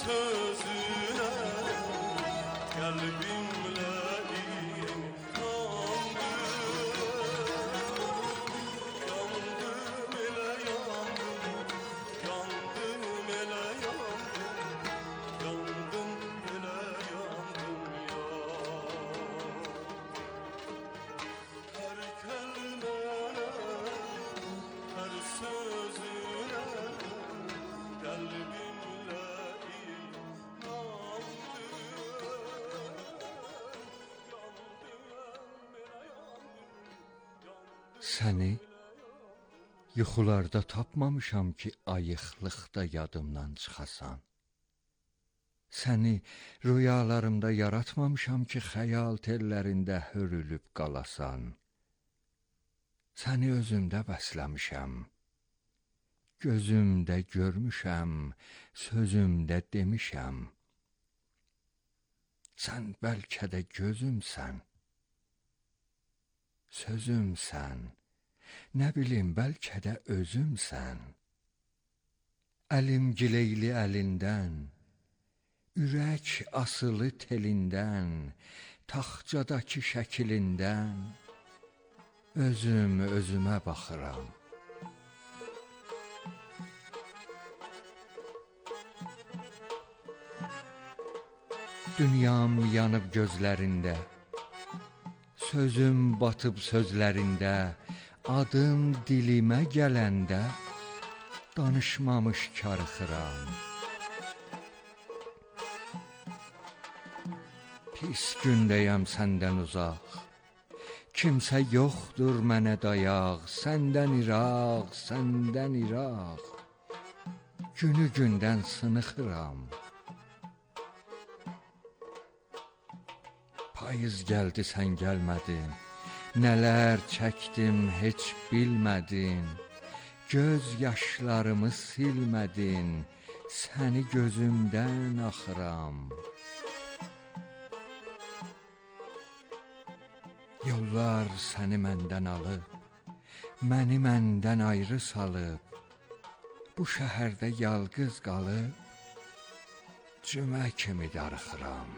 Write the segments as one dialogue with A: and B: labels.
A: sözüne kalbimle inandım. Yandım ele yandım, yandım ele yandım, yandım ele yandım ya. Her kelimene, her sözüne kalbimle
B: Səni yuxularda tapmamışam ki, ayıqlıqda yadımdan çıxasan. Səni rüyalarımda yaratmamışam ki, xəyal tellərində hörülüb qalasan. Səni özümdə bəsləmişəm, gözümdə görmüşəm, sözümdə demişəm. Sən bəlkə də gözümsən, sözümsən, nə bilim bəlkə də özümsən. Əlim gileyli əlindən, ürək asılı telindən, taxçadakı şəkilindən, özüm özümə baxıram. Dünyam yanıb gözlərində, sözüm batıb sözlərində, adım dilimə gələndə, danışmamış karıxıram. Pis gündəyəm səndən uzaq, kimsə yoxdur mənə dayaq, səndən iraq, səndən iraq, günü gündən sınıxıram. Payız gəldi sən gəlmədin, nələr çəkdim heç bilmədin, göz yaşlarımı silmədin, səni gözümdən axıram. Yollar səni məndən alıb, məni məndən ayrı salıb, bu şəhərdə yalqız qalıb, cümə kimi darıxıram.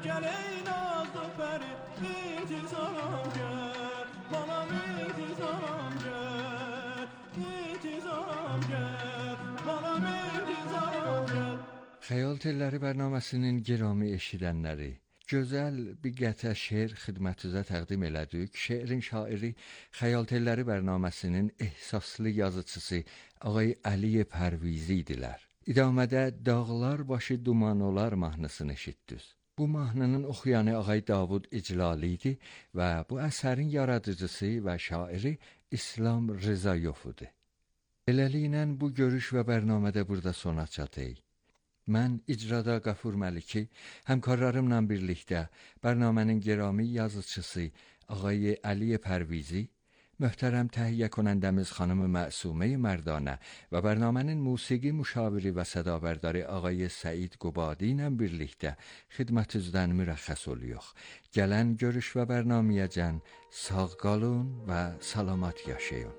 A: gel ey nazlı peri, intizam gel, balam intizam gel, intizam gel, balam intizam gel.
B: Xəyal telləri bərnaməsinin girami eşidənləri, gözəl bir qətrə şeir xidmətinizə təqdim elədik. Şeirin şairi Xəyal telləri bərnaməsinin ehsaslı yazıcısı ağay Əliyev Pərvizi idilər. İdamədə Dağlar başı duman olar mahnısını eşitdiniz. Bu mahnının oxuyanı ağay Davud İclali idi və bu əsərin yaradıcısı və şairi İslam Rızayov idi. Beləliklə bu görüş və bərnamədə burada sona çatır. Mən icrada Qafur Məliki, həmkarlarımla birlikdə bərnamənin girami yazıcısı ağay Əliyev Pərvizi, möhtərəm təhiyyə konəndəmiz xanım Məsumə Mərdanə və bərnamənin musiqi müşaviri və sədabərdarı ağay Səid Qubadi ilə birlikdə xidmətinizdən mürəxxəs oluyor. Gələn görüş və bərnaməyə sağ qalın və salamat yaşayın.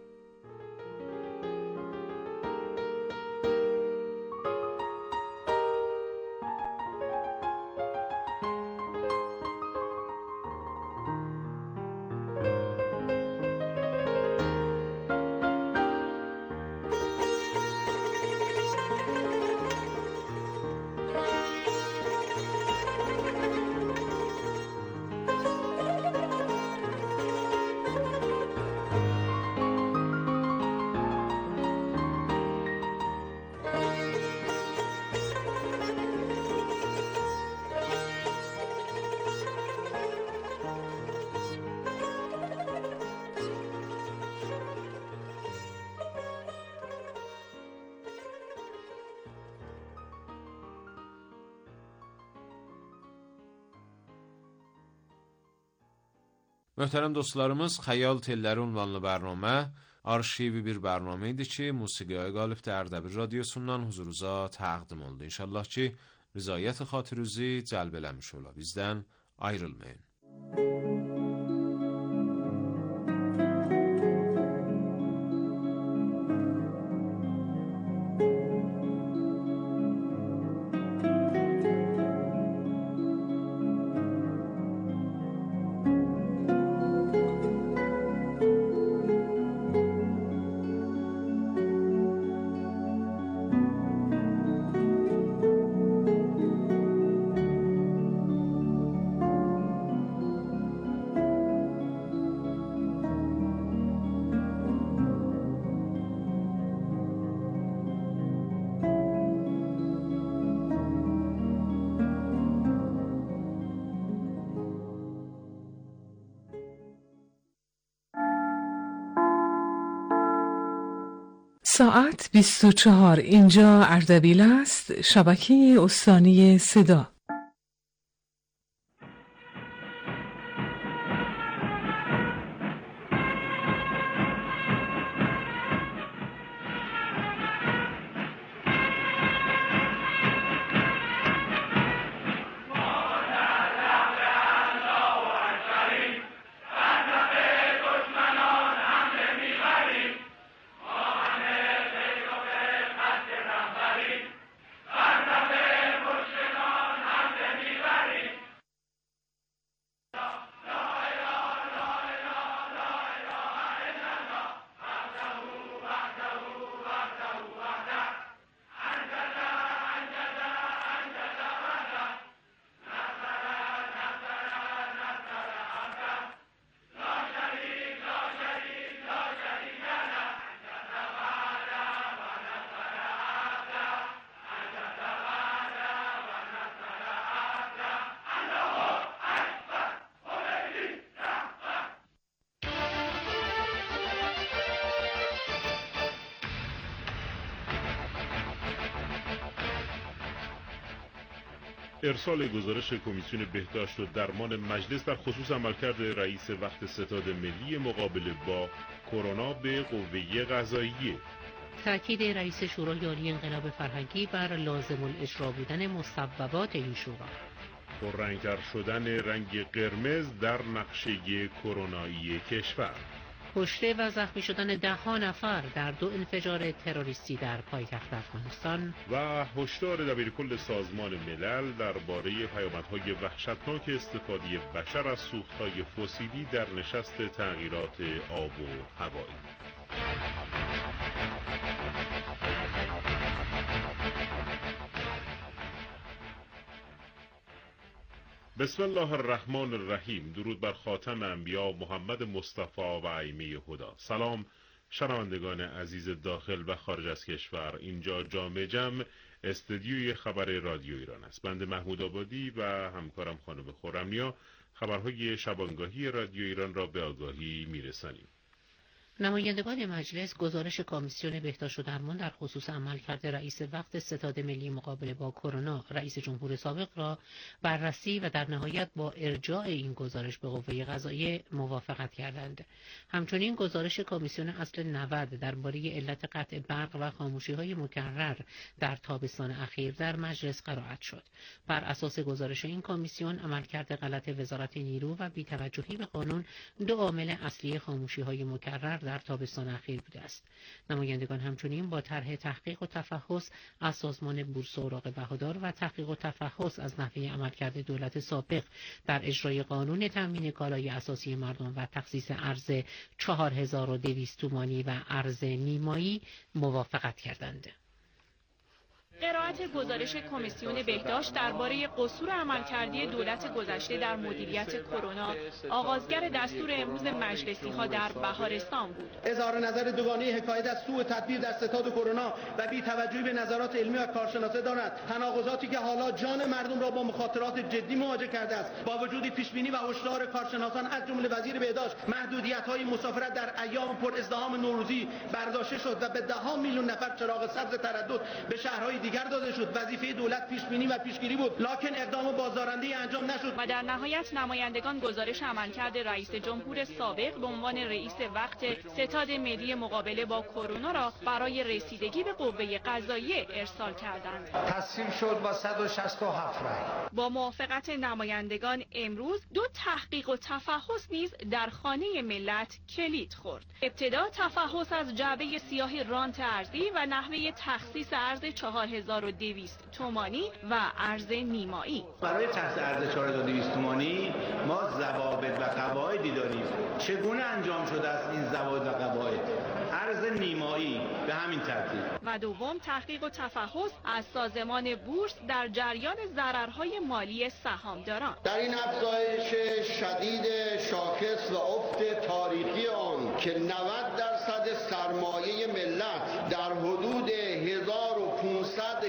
C: Möhtərəm dostlarımız, Xəyal telləri ünvanlı bərnamə arşivi bir bərnamə idi ki, Musiqiyə Qalib Ərdəbil radiosundan huzurunuza təqdim oldu. İnşallah ki, rızayət xatirinizi cəlb eləmiş ola. Bizdən ayrılmayın.
D: ساعت 24 اینجا اردبیل است، شبکه استانی صدا.
E: ارسال گزارش کمیسیون بهداشت و درمان مجلس در خصوص عملکرد رئیس وقت ستاد ملی مقابله با کرونا به قوه قضاییه.
F: تأکید رئیس شورای عالی انقلاب فرهنگی بر لازم الاجرا بودن مصوبات این شورا.
E: پررنگتر شدن رنگ قرمز در نقشه کرونایی کشور.
F: کشته و زخمی شدن 10 نفر در 2 انفجار تروریستی در پایتخت افغانستان
E: و هشدار دبیرکل سازمان ملل درباره پیامدهای وحشتناک استفاده بشر از سوختهای فسیلی در نشست تغییرات آب و هوایی. بسم الله الرحمن الرحیم. درود بر خاتم انبیا محمد مصطفی و ائمه هدی. سلام شنوندگان عزیز داخل و خارج از کشور. اینجا جامع جمع استدیوی خبر رادیو ایران است. بنده محمود آبادی و همکارم خانم خرمنیا خبرهای شبانگاهی رادیو ایران را به آگاهی میرسانیم.
F: نمایندگان مجلس گزارش کمیسیون بهداشت و درمان در خصوص عملکرد رئیس وقت ستاد ملی مقابله با کرونا رئیس جمهور سابق را بررسی و در نهایت با ارجاع این گزارش به قوه قضاییه موافقت کردند. همچنین گزارش کمیسیون اصل 90 درباره علت قطع برق و خاموشی‌های مکرر در تابستان اخیر در مجلس قرائت شد. بر اساس گزارش این کمیسیون عملکرد غلط وزارت نیرو و بی‌توجهی به قانون 2 عامل اصلی خاموشی‌های مکرر در تابستان اخیر بوده است. نمایندگان همچنین با طرح تحقیق و تفحص از سازمان بورس اوراق بهادار و تحقیق و تفحص از نحوه عملکرد دولت سابق در اجرای قانون تامین کالای اساسی مردم و تخصیص ارز 4200 تومانی و ارز نیمایی موافقت کردند.
G: قرائت گزارش کمیسیون بهداشت درباره قصور عملکردی دولت گذشته در مدیریت کرونا آغازگر دستور امروز مجلسی‌ها در بهارستان بود.
H: اظهار نظر دوگانه حکایت از سوء تدبیر در ستاد کرونا و بی‌توجهی به نظرات علمی و کارشناسان دارد. تناقضاتی که حالا جان مردم را با مخاطرات جدی مواجه کرده است. با وجود پیشبینی و هشدار کارشناسان از جمله وزیر بهداشت، محدودیت‌های مسافرت در ایام پر ازدحام نوروزی برداشته شد و به 10 میلیون نفر چراغ سبز تردد به شهرهای دیگر داده شد. وظیفه دولت پیشبینی و پیشگیری بود، لکن اقدام بازدارنده انجام نشد.
G: و در نهایت نمایندگان گزارش عملکرد رئیس جمهور سابق به عنوان رئیس وقت ستاد ملی مقابله با کرونا را برای رسیدگی به قوه قضاییه ارسال کردند.
H: تصویب شد با 167 رأی.
G: با موافقت نمایندگان امروز 2 تحقیق و تفحص نیز در خانه ملت کلید خورد. ابتدا تفحص از جعبه سیاه رانت ارزی و نحوه تخصیص ارز 4200 تومانی و ارز نیمایی.
H: برای تخصیص ارز 4200 تومانی ما ضوابط و قواعدی داریم. چگونه انجام شده است این ضوابط و قواعد؟ ارز نیمایی به همین ترتیب.
G: و دوم تحقیق و تفحص از سازمان بورس در جریان ضررهای مالی سهامداران.
I: در این افزایش شدید شاخص و افت تاریخی آن که 90% سرمایه ملت در حدود 1500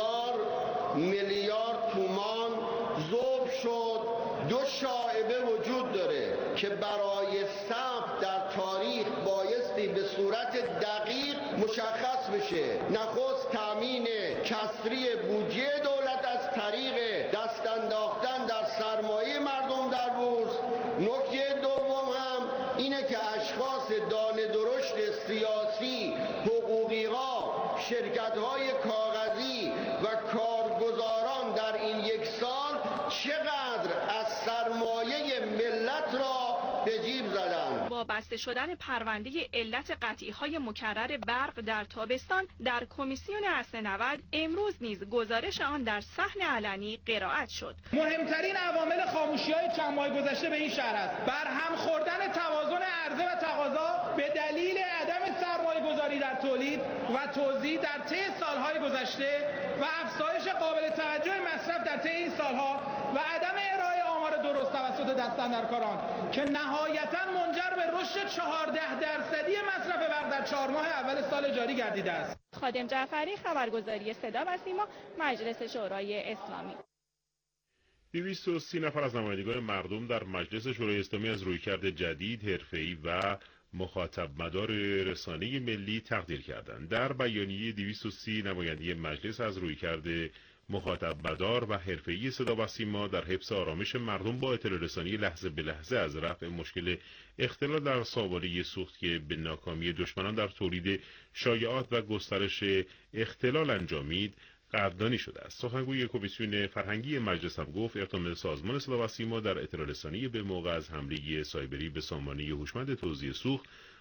I: میلیارد تومان ذوب شد، 2 شایبه وجود داره که برای ثبت در تاریخ بایستی به صورت دقیق مشخص بشه. نخست تامین کسری بودجه دولت از طریق دست انداختن در سرمایه مردم در بورس. نکته دوم هم اینه که اشخاص دانه درشت سیاسی، حقوقی‌ها، شرکت‌های کاغذی و کارگزاران در این 1 سال چقدر از سرمایه ملت را به جیب زدند.
G: با بسته شدن پرونده علت قطعی‌های مکرر برق در تابستان در کمیسیون اصل 90 امروز نیز گزارش آن در صحن علنی قرائت شد.
H: مهمترین عوامل خاموشی‌های چند ماه گذشته به این شهر است: برهم خوردن توازن عرضه و تقاضا به دلیل عدم سرمایه‌گذاری در تولید و توزیع در طی سال‌های گذشته و افزایش قابل توجه مصرف در طی این سال‌ها و عدم ارائه آمار درست توسط دستاندرکاران که نهایتاً منجر به رشد 14% مصرف برق در 4 ماه اول سال جاری گردیده است.
G: خادم جعفری، خبرگزاری صدا و سیما، مجلس شورای اسلامی.
E: 230 نفر از نمایندگان مردم در مجلس شورای اسلامی از رویکرد جدید، حرفه‌ای و مخاطب مدار رسانه ملی تقدیر کردند. در بیانیه 230 نماینده مجلس از رویکرد مخاطب مدار و حرفه‌ای صدا و سیما در حفظ آرامش مردم با اطلاع رسانی لحظه به لحظه از رفع مشکل اختلال در سامانه سوخت که به ناکامی دشمنان در تولید شایعات و گسترش اختلال انجامید قدردانی شده است. سخنگوی کمیسیون فرهنگی مجلس هم گفت اقدام سازمان صدا و سیما در اطلاع رسانی به موقع از حمله سایبری به سامانه هوشمند توزیع سوخت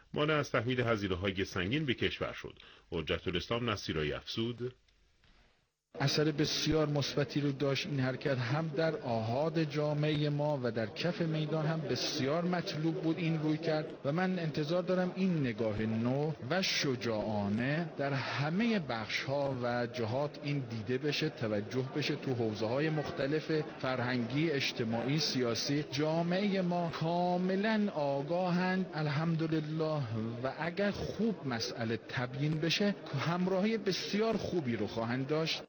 E: مانع از تحمیل هزینه‌های سنگین به کشور شد. حجت الاسلام نصیرایی افزود:
H: اثر بسیار مثبتی رو داشت این حرکت، هم در آحاد جامعه ما و در کف میدان هم بسیار مطلوب بود این روی کرد و من انتظار دارم این نگاه نو و شجاعانه در همه بخش‌ها و جهات این دیده بشه، توجه بشه تو حوزه‌های مختلف فرهنگی، اجتماعی، سیاسی. جامعه ما کاملا آگاهند الحمدلله و اگر خوب مسئله تبیین بشه همراهی بسیار خوبی رو خواهند داشت.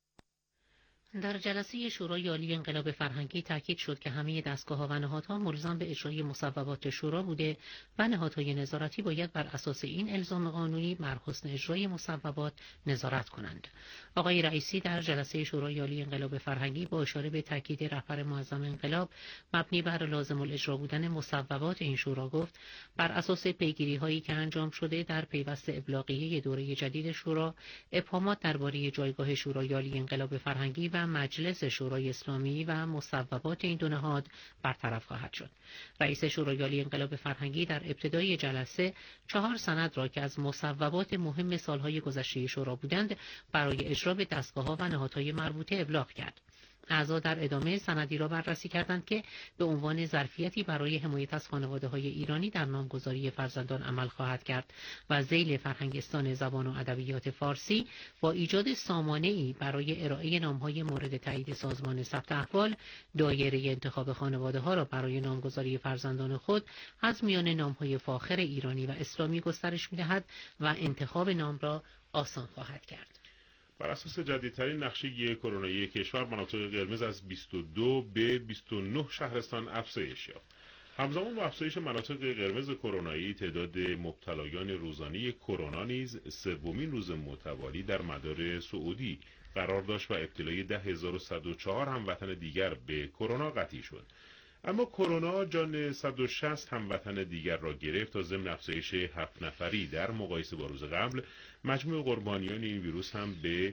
F: در جلسه شورای عالی انقلاب فرهنگی تاکید شد که همه دستگاه‌ها و نهادها ملزم به اجرای مصوبات شورا بوده و نهادهای نظارتی باید بر اساس این الزام قانونی بر حسن اجرای مصوبات نظارت کنند. آقای رئیسی در جلسه شورای عالی انقلاب فرهنگی با اشاره به تاکید رهبر معظم انقلاب مبنی بر لازم الاجرا بودن مصوبات این شورا گفت بر اساس پیگیری‌هایی که انجام شده در پیوست ابلاغیه دوره جدید شورا، ابهامات درباره جایگاه شورای عالی انقلاب فرهنگی و مجلس شورای اسلامی و مصوبات این دو نهاد برطرف خواهد شد. رئیس شورای عالی انقلاب فرهنگی در ابتدای جلسه 4 سند را که از مصوبات مهم سالهای گذشته شورا بودند برای اجرا به دستگاه‌ها و نهادهای مربوطه ابلاغ کرد. اعضا در ادامه سندی را بررسی کردند که به عنوان ظرفیتی برای حمایت از خانواده‌های ایرانی در نامگذاری فرزندان عمل خواهد کرد و ذیل فرهنگستان زبان و ادبیات فارسی با ایجاد سامانه‌ای برای ارائه نام‌های مورد تایید سازمان ثبت احوال، دایره انتخاب خانواده‌ها را برای نامگذاری فرزندان خود از میان نام‌های فاخر ایرانی و اسلامی گسترش می‌دهد و انتخاب نام را آسان خواهد کرد.
E: بر اساس جدیدترین نقشه کرونایی کشور، مناطق قرمز از 22 به 29 شهرستان افزایش یافت. همزمان با افزایش مناطق قرمز کرونایی، تعداد مبتلایان روزانه کرونا نیز سومین روز متوالی در مدار سعودی قرار داشت و ابتلای 10104 هموطن دیگر به کرونا قطعی شد. اما کرونا جان 160 هموطن دیگر را گرفت تا ضمن افزایش 7 نفری در مقایسه با روز قبل، مجموع قربانیان این ویروس هم به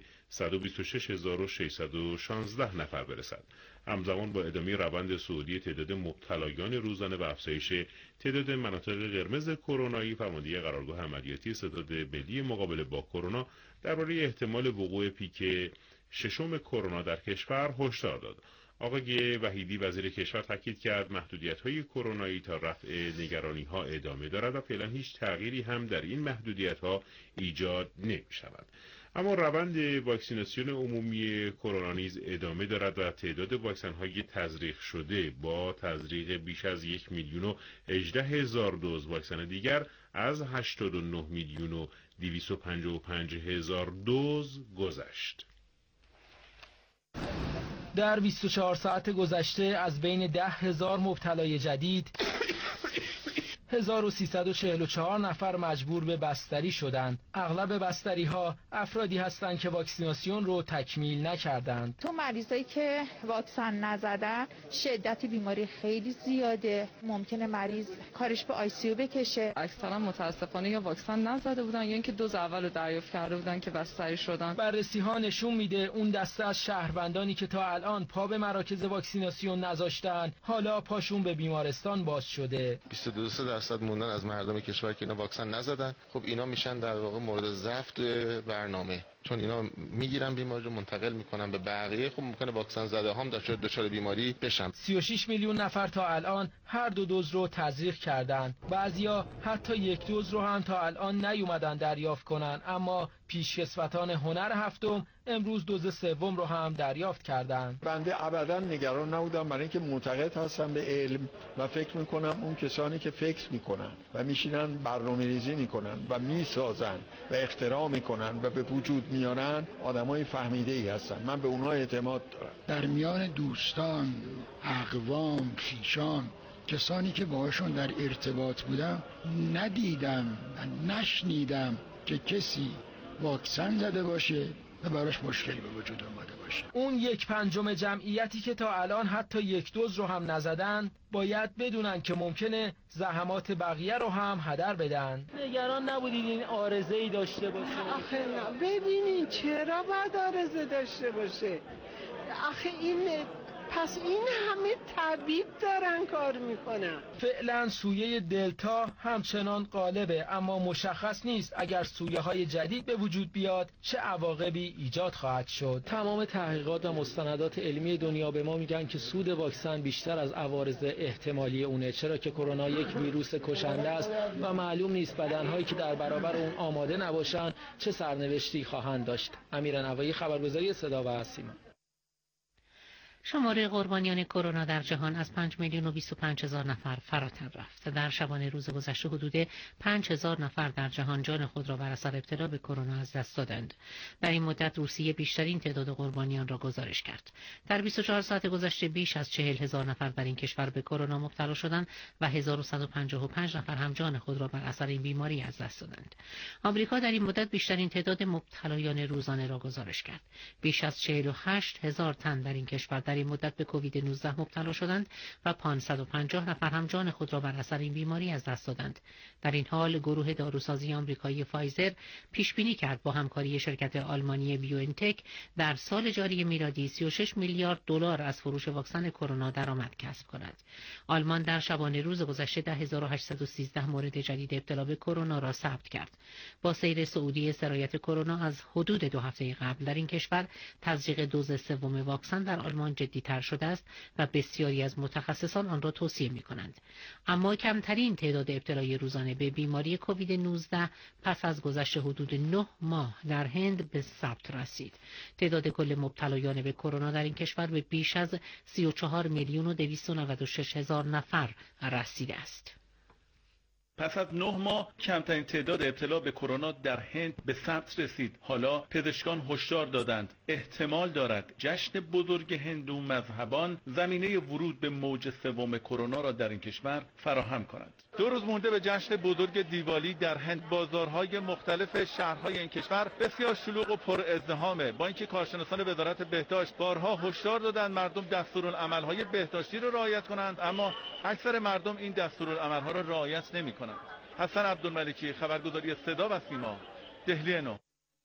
E: 126616 نفر برسد. همزمان با ادامه روند صعودی تعداد مبتلایان روزانه و افزایش تعداد مناطق قرمز کرونایی، فرمانده قرارگاه عملیاتی ستاد ملی مقابله با کرونا درباره احتمال وقوع پیک ششم کرونا در کشور هشدار داد. آقای وحیدی وزیر کشور تاکید کرد محدودیت‌های کرونایی تا رفع نگرانی‌ها ادامه دارد و فعلا هیچ تغییری هم در این محدودیت‌ها ایجاد نمی‌شود. اما روند واکسیناسیون عمومی کرونا نیز ادامه دارد و تعداد واکسن‌های تزریق شده با تزریق بیش از 1,018,000 دوز واکسن دیگر از 89,255,000 دوز گذشت.
J: در 24 ساعت گذشته از بین 10,000 مبتلای جدید 1344 نفر مجبور به بستری شدند. اغلب بستری ها افرادی هستند که واکسیناسیون رو تکمیل نکردند.
K: تو مریضایی که واکسن نزدن شدت بیماری خیلی زیاده، ممکنه مریض کارش به آی سی یو بکشه.
L: اکثرا متاسفانه یا واکسن نزده بودن یا اینکه دوز اول رو دریافت کرده بودن که بستری شدن.
J: بررسی ها نشون میده اون دسته از شهروندانی که تا الان پا به مراکز واکسیناسیون نذاشتن حالا پاشون به بیمارستان باز شده.
M: 22% موندن از مردم کشور که اینا واکسن نزدن. خب اینا میشن در واقع مورد ضبط برنامه، چون اینا میگیرن بیماری رو منتقل میکنن به بقیه. خب ممکنه واکسن زده هم دچار بیماری بشن.
J: 36 میلیون نفر تا الان هر دو دوز رو تزریق کردن. بعضیا حتی یک دوز رو هم تا الان نیومدن دریافت کنن، اما پیشکسوتان هنر هفتم امروز دوز سوم رو هم دریافت کردن.
N: بنده ابدا نگران نبودم، برای اینکه معتقد هستم به علم و فکر میکنم اون کسانی که فکر میکنن و میشینن برنامه‌ریزی میکنن و میسازن و اختراع میکنن و به وجود میارن آدمای فهمیده‌ای هستن. من به اونها اعتماد دارم.
O: در میان دوستان، اقوام، خویشان، کسانی که باهاشون در ارتباط بودم ندیدم نشنیدم که کسی واکسن زده باشه و براش مشکلی به وجود اومده باشه.
J: اون 1/5 جمعیتی که تا الان حتی یک دوز رو هم نزدن باید بدونن که ممکنه زحمات بقیه رو هم هدر بدن. نگران نبودید این عارضه‌ای داشته باشه؟
P: آخه نه، ببینید چرا باید عارضه داشته باشه؟ آخه این پس این همه طبیب دارن کار میکنن.
J: فعلا سویه دلتا همچنان غالبه، اما مشخص نیست اگر سویه های جدید به وجود بیاد چه عواقبی ایجاد خواهد شد. تمام تحقیقات و مستندات علمی دنیا به ما میگن که سود واکسن بیشتر از عوارض احتمالی اونه، چرا که کرونا یک ویروس کشنده است و معلوم نیست بدنهایی که در برابر اون آماده نباشن چه سرنوشتی خواهند داشت. امیر نوایی، خبرگزاری صدا و سیما.
F: شماره قربانیان کرونا در جهان از 5,025,000 نفر فراتر رفت. در شبانه روز گذشته حدود 5,000 نفر در جهان جان خود را بر اثر ابتلا به کرونا از دست دادند. در این مدت روسیه بیشترین تعداد قربانیان را گزارش کرد. در 24 ساعت گذشته بیش از 40,000 نفر در این کشور به کرونا مبتلا شدند و 1,155 نفر هم جان خود را بر اثر این بیماری از دست دادند. آمریکا در این مدت بیشترین تعداد مبتلایان روزانه را گزارش کرد. بیش از 48,000 تن در این کشور در این مدت به کووید 19 مبتلا شدند و 550 نفر هم جان خود را بر اثر این بیماری از دست دادند. در این حال گروه داروسازی آمریکایی فایزر پیش بینی کرد با همکاری شرکت آلمانی بیوانتک در سال جاری میلادی 36 میلیارد دلار از فروش واکسن کرونا درآمد کسب کند. آلمان در شبانه روز گذشته 10,813 مورد جدید ابتلا به کرونا را ثبت کرد. با سیر سعودی سرایت کرونا از حدود 2 هفته قبل در این کشور تزریق دوز سوم واکسن در آلمان جدی‌تر شده است و بسیاری از متخصصان آن را توصیه می‌کنند. اما کمترین تعداد ابتلای روزانه به بیماری کووید 19 پس از گذشت حدود 9 ماه در هند به ثبت رسید. تعداد کل مبتلایان به کرونا در این کشور به بیش از 34,296,000 نفر رسیده است.
Q: پس از 9 ماه کمترین تعداد ابتلا به کرونا در هند به ثبت رسید. حالا پزشکان هشدار دادند احتمال دارد جشن بزرگ هندو مذهبان زمینه ورود به موج سوم کرونا را در این کشور فراهم کند. 2 روز مونده به جشن بزرگ دیوالی در هند بازارهای مختلف شهرهای این کشور بسیار شلوغ و پر ازدحامه. با اینکه کارشناسان وزارت بهداشت بارها هشدار دادند مردم دستورالعمل‌های بهداشتی را رعایت کنند، اما اکثر مردم این دستورالعمل‌ها را رعایت نمی‌کنند. حسن عبدالملکی، خبرگزاری صدا و سیما، دهلی نو.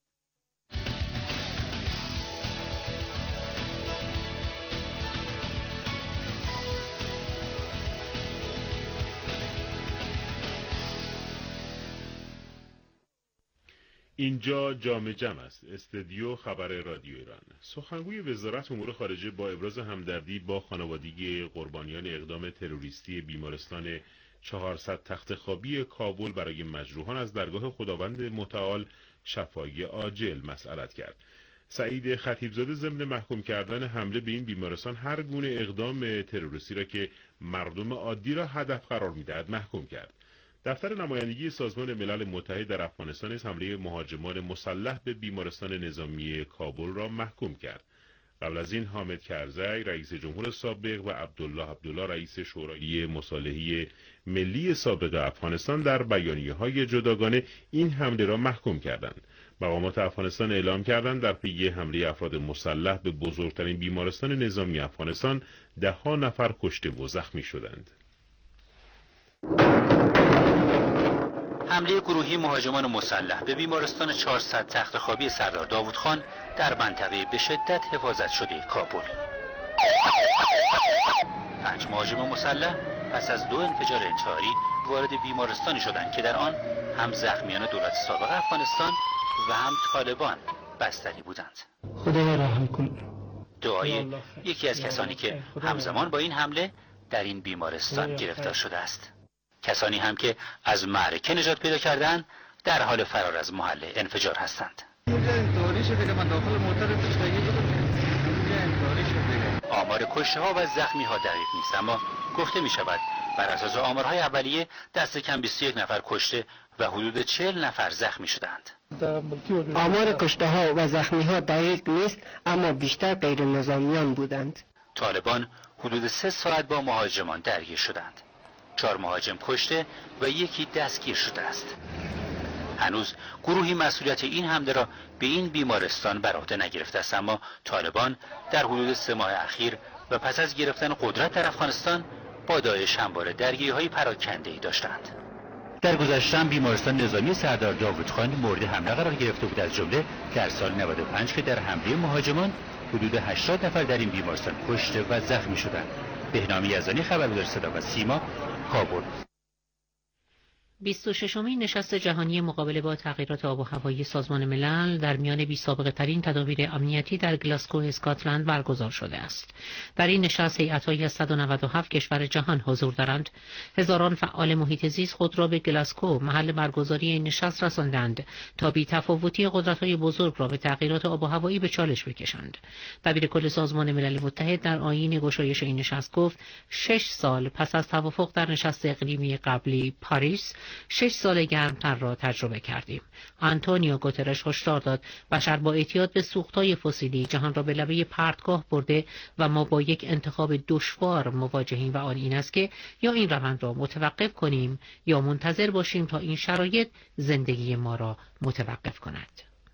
E: اینجا جام جم است، استودیو خبر رادیو ایران. سخنگوی وزارت امور خارجه با ابراز همدردی با خانوادگی قربانیان اقدام تروریستی بیمارستان 400 تخت خوابی کابل برای مجروحان از درگاه خداوند متعال شفای عاجل مسئلت کرد. سعید خطیبزاده ضمن محکوم کردن حمله به این بیمارستان هر گونه اقدام تروریستی را که مردم عادی را هدف قرار می‌دهد محکوم کرد. دفتر نمایندگی سازمان ملل متحد در افغانستان از حمله مهاجمان مسلح به بیمارستان نظامی کابل را محکوم کرد. قبل از این حامد کرزی رئیس جمهور سابق و عبدالله رئیس شورای مصالحه ملی سابق افغانستان در بیانیه‌های جداگانه این حمله را محکوم کردند. مقامات افغانستان اعلام کردند در پی حمله افراد مسلح به بزرگترین بیمارستان نظامی افغانستان 10 نفر کشته و زخمی شدند.
R: حمله گروهی مهاجمان مسلح به بیمارستان 400 تخت خوابی سردار داوود خان در منطقه به شدت حفاظت شده کابل. 5 مهاجم مسلح پس از 2 انفجار انتحاری وارد بیمارستانی شدند که در آن هم زخمیان دولت سابق افغانستان و هم طالبان بستری بودند.
S: خدا رحم کن.
R: دعای یکی از کسانی که همزمان با این حمله در این بیمارستان گرفتار شده است. کسانی هم که از معرکه نجات پیدا کردند در حال فرار از محل انفجار هستند. آمار کشته‌ها و زخمی‌ها دقیق نیست، اما گفته می‌شود بر اساس آمارهای اولیه دست کم 21 نفر کشته و حدود 40 نفر زخمی شدند.
S: آمار کشته‌ها و زخمی‌ها دقیق نیست، اما بیشتر غیر نظامیان بودند.
R: طالبان حدود 3 ساعت با مهاجمان درگیر شدند. 4 مهاجم کشته و 1 دستگیر شده است. هنوز گروهی مسئولیت این حمله را به این بیمارستان بر عهده نگرفته است، اما طالبان در حدود 3 ماه اخیر و پس از گرفتن قدرت در افغانستان با داعش همواره درگیری‌های پراکنده‌ای داشتند. در گذشته بیمارستان نظامی سردار داوود خان مورد حمله قرار گرفته بود، از جمله در سال 95 که در حمله مهاجمان حدود 80 نفر در این بیمارستان کشته و زخمی شدند. بهنام یزدانی، خبرگزاری صدا و سیما، کابل.
F: 26مین نشست جهانی مقابله با تغییرات آب و هوایی سازمان ملل در میان بی‌سابقه‌ترین تدابیر امنیتی در گلاسگو اسکاتلند برگزار شده است. در این نشست هیئت‌هایی از 197 کشور جهان حضور دارند. هزاران فعال محیط زیست خود را به گلاسگو محل برگزاری این نشست رساندند تا بی‌تفاوتی قدرت‌های بزرگ را به تغییرات آب و هوایی به چالش بکشند. دبیرکل سازمان ملل متحد در آیین گشایش این نشست گفت 6 سال پس از توافق در نشست اقلیمی قبلی پاریس 6 سال گرمتر را تجربه کردیم. آنتونیو گوترش هشدار داد بشر با اعتیاد به سوختهای فسیلی جهان را به لبه پرتگاه برده و ما با یک انتخاب دشوار مواجهیم و آن این است که یا این روند را متوقف کنیم یا منتظر باشیم تا این شرایط زندگی ما را متوقف کند.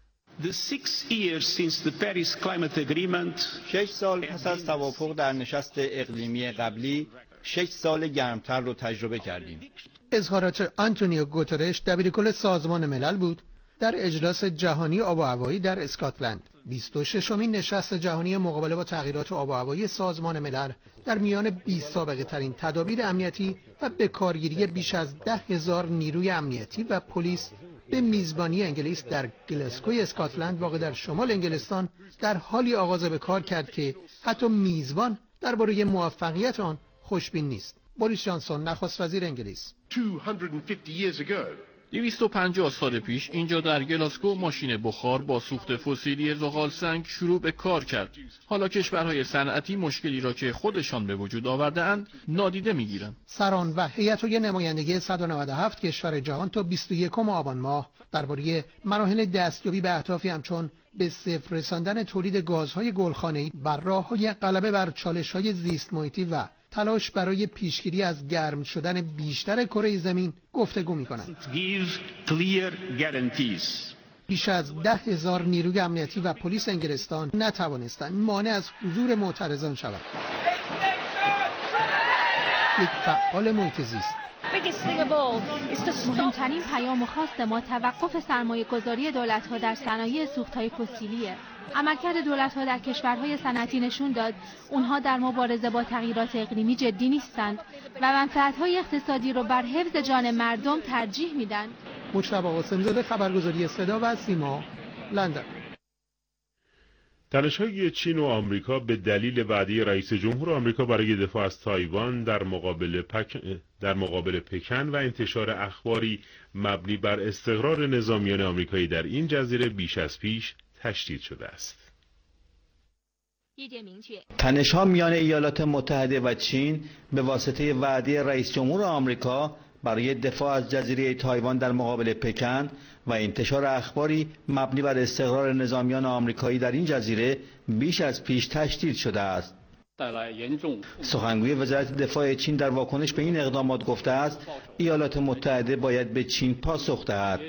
T: 6 سال پس از توافق در نشست اقلیمی قبلی 6 سال گرمتر را تجربه کردیم.
U: اظهارات آنتونیو گوترش دبیرکل سازمان ملل بود در اجلاس جهانی آب و هوایی در اسکاتلند. 26مین نشست جهانی مقابله با تغییرات آب و هوایی سازمان ملل در میان بی‌سابقه‌ترین تدابیر امنیتی و به کارگیری بیش از 10,000 نیروی امنیتی و پلیس به میزبانی انگلیس در گلاسگو اسکاتلند واقع در شمال انگلستان در حالی آغاز به کار کرد که حتی میزبان درباره موفقیت آن خوشبین نیست. بوریس جانسون، نخست وزیر انگلیس:
V: 250 سال پیش اینجا در گلاسگو ماشین بخار با سوخت فسیلی زغال سنگ شروع به کار کرد. حالا کشورهای صنعتی مشکلی را که خودشان به وجود آورده‌اند نادیده می‌گیرند.
U: سران و هیئت‌های نمایندگی 197 کشور جهان تا 21 آبان ماه درباره مراحل دستیابی به اهدافی همچون به صفر رساندن تولید گازهای گلخانه‌ای و راه‌های غلبه بر چالش‌های زیست محیطی و تلاش برای پیشگیری از گرم شدن بیشتر کره زمین گفتگو می‌کنند. بیش از 10,000 نیروی امنیتی و پلیس انگلستان نتوانستند مانع از حضور معترضان شوند. یک فعال محیط زیست:
W: مهمترین پیام و خواست ما توقف سرمایه‌گذاری دولت‌ها در صنایع سوخت‌های فسیلیه. عملکرد دولت‌ها در کشورهای صنعتی نشون داد اونها در مبارزه با تغییرات اقلیمی جدی نیستند و منفعت‌های اقتصادی رو بر حفظ جان مردم ترجیح میدن.
U: مجتبی قاسم‌زاده، خبرگزاری صدا و سیما، لندن.
E: تلاش‌های چین و آمریکا به دلیل وعده رئیس جمهور آمریکا برای دفاع از تایوان در مقابل پکن و انتشار اخباری مبنی بر استقرار نظامیان آمریکایی در این جزیره بیش از پیش تشدید شده است.
T: تنش‌ها میان ایالات متحده و چین به واسطه وعده رئیس جمهور آمریکا برای دفاع از جزیره تایوان در مقابل پکن و انتشار اخباری مبنی بر استقرار نظامیان آمریکایی در این جزیره بیش از پیش تشدید شده است. سخنگوی وزارت دفاع چین در واکنش به این اقدامات گفته است ایالات متحده باید به چین پاسخ دهد.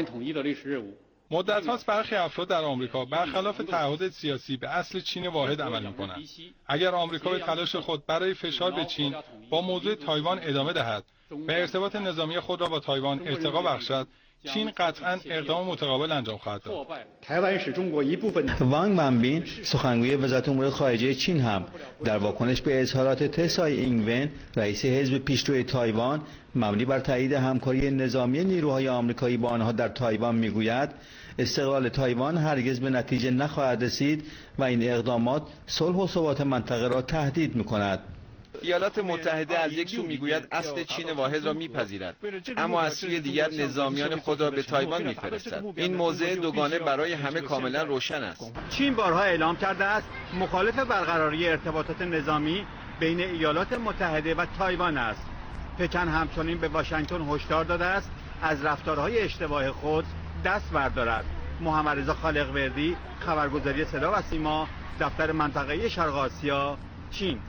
X: مدت هاست برخی افراد در آمریکا برخلاف تعهد سیاسی به اصل چین واحد عمل می‌کنند. اگر آمریکا به تلاش خود برای فشار به چین با موضوع تایوان ادامه دهد و ارتباط نظامی خود را با تایوان ارتقا بخشد، چین قطعاً اقدام متقابل انجام خواهد داد.
T: وانگ منبین، سخنگوی وزارت امور خارجه چین هم در واکنش به اظهارات تسای اینگون، رئیس حزب پیشرو تایوان، مبنی بر تایید همکاری نظامی نیروهای آمریکایی با آنها در تایوان میگوید استقلال تایوان هرگز به نتیجه نخواهد رسید و این اقدامات صلح و ثبات منطقه را تهدید می‌کند.
Y: ایالات متحده از یک سو میگوید اصل چین واحد را میپذیرد، اما از سوی دیگر نظامیان خود را به تایوان میفرستد. این موضع دوگانه برای همه کاملا روشن است.
Z: چین بارها اعلام کرده است مخالف برقراری ارتباطات نظامی بین ایالات متحده و تایوان است. پکن همچنین به واشنگتن هشدار داده است از رفتارهای اشتباه خود دست بردارد. محمد رضا خالق‌وردی، خبرگزاری صدا و سیما، دفتر منطقه‌ای شرق آسیا، چین.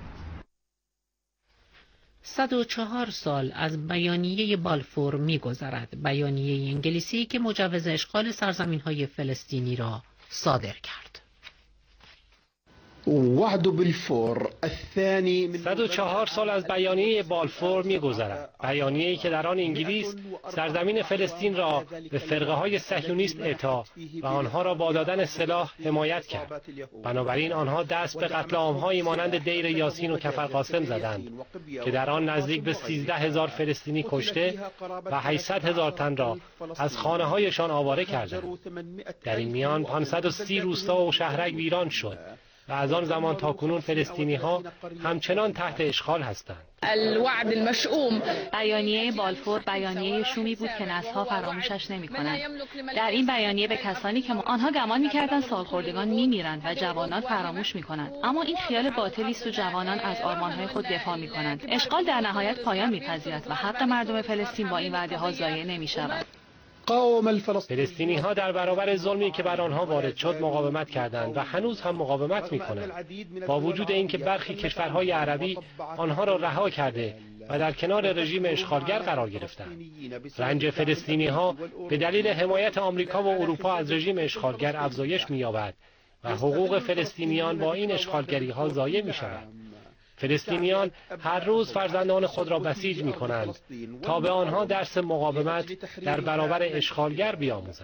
F: 104 سال از بیانیه بالفور می‌گذرد، بیانیه انگلیسی که مجوز اشغال سرزمین‌های فلسطینی را صادر کرد.
A: 104 سال از بیانیه بالفور می‌گذرد. بیانیه‌ای که در آن انگلیس سرزمین فلسطین را به فرقه‌های صهیونیست اعطا و آنها را با دادن سلاح حمایت کرد. بنابراین آنها دست به قتل عام‌هایی مانند دیر یاسین و کفر قاسم زدند که در آن نزدیک به 13,000 فلسطینی کشته و 800,000 تن را از خانه‌هایشان آواره کردند. در این میان 530 روستا و شهرک ویران شد و از آن زمان تا کنون فلسطینی‌ها همچنان تحت اشغال هستند.
W: الوعد المشؤوم. بیانیه بالفور بیانیه شومی بود که نسل‌ها فراموشش نمی‌کنند. در این بیانیه به کسانی که آنها گمان می‌کردند سالخوردگان می‌میرند و جوانان فراموش می‌کنند، اما این خیال باطلی است و جوانان از آرمان‌های خود دفاع می‌کنند. اشغال در نهایت پایان می‌پذیرد و حق مردم فلسطین با این وعده‌ها ضایع نمی‌شود.
A: فلسطینی‌ها در برابر ظلمی که بر آنها وارد شد مقاومت کردند و هنوز هم مقاومت می‌کنند. با وجود اینکه برخی کشورهای عربی آنها را رها کرده و در کنار رژیم اشغالگر قرار گرفتند. رنج فلسطینی‌ها به دلیل حمایت آمریکا و اروپا از رژیم اشغالگر افزایش می‌یابد و حقوق فلسطینیان با این اشغالگری‌ها ضایع می‌شود. فلسطینیان هر روز فرزندان خود را بسیج می‌کنند تا به آنها درس مقاومت در برابر اشغالگر بیاموزند.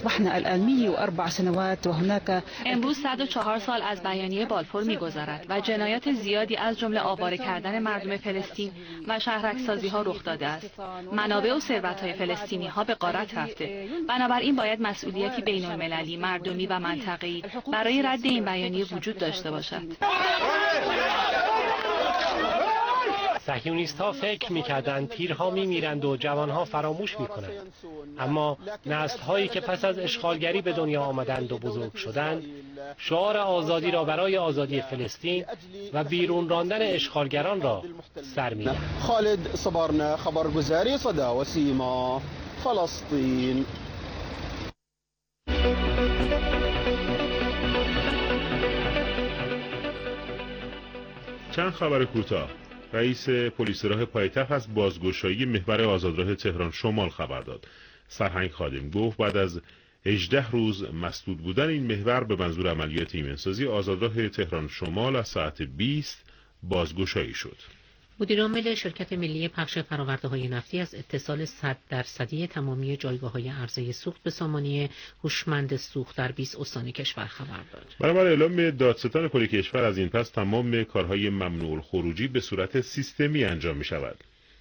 W: امروز 104 سال از بیانیه بالفور می‌گذرد و جنایات زیادی از جمله آواره کردن مردم فلسطین و شهرک‌سازی‌ها رخ داده است. منابع و ثروت‌های فلسطینی‌ها به غارت رفته. بنابراین باید مسئولیتی بین‌المللی، مردمی و منطقه‌ای برای رد این بیانیه وجود داشته باشد.
A: صهیونیست‌ها فکر می‌کردند پیرها می‌میرند و جوانها فراموش می‌کنند، اما نسل‌هایی که پس از اشغالگری به دنیا آمدند و بزرگ شدند شعار آزادی را برای آزادی فلسطین و بیرون راندن اشغالگران را سر می‌دهند.
B: خالد صبرنا خبرگزاری صدا و سیما فلسطین.
E: چند خبر کوتاه. رئیس پلیس راه پایتخت از بازگشایی محور آزادراه تهران شمال خبر داد. سرهنگ خادم گفت بعد از 18 روز مسدود بودن این محور به منظور عملیات ایمنسازی آزادراه تهران شمال از ساعت 20 بازگشایی شد.
F: مدیرعامل شرکت ملی پخش فرآورده‌های نفتی از اتصال 100% تمامی جایگاه‌های عرضه سوخت به سامانه هوشمند سوخت در 20 استان کشور خبر داد.
E: بنابر اعلام دادستان کل کشور از این پس تمام کارهای ممنوع الخروجی به صورت سیستمی انجام می‌شود.